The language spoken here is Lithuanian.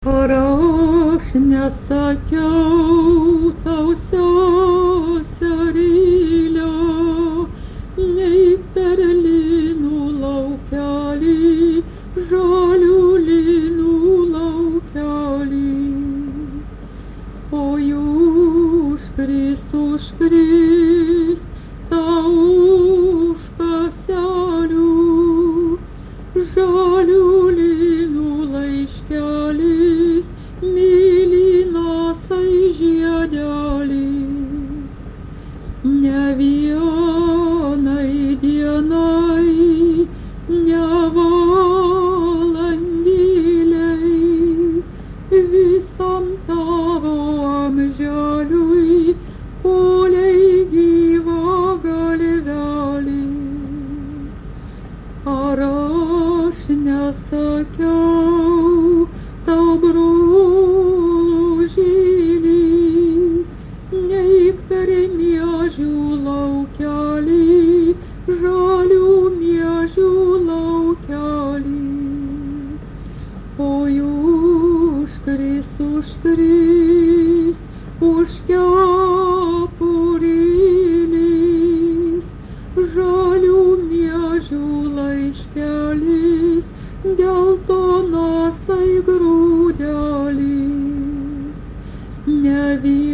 Ar aš nesakiau tau, seserėle, neik per lynų laukelį, žalių lynų laukelį. O užkris tau už kaselių, žalių lynų laiškelis, mėlynasai žiedelis. Ne vienai dienai, ne valandėlei, visam tavo amželiui, poliai gyva galvelį. Ar aš nesakiau tau, brolužėlį, neik per miežių laukelį, žalių miežių laukelį. O užkris už kepurėlės, žalių miežių laiškelis, geltonasai grūdelis. Ne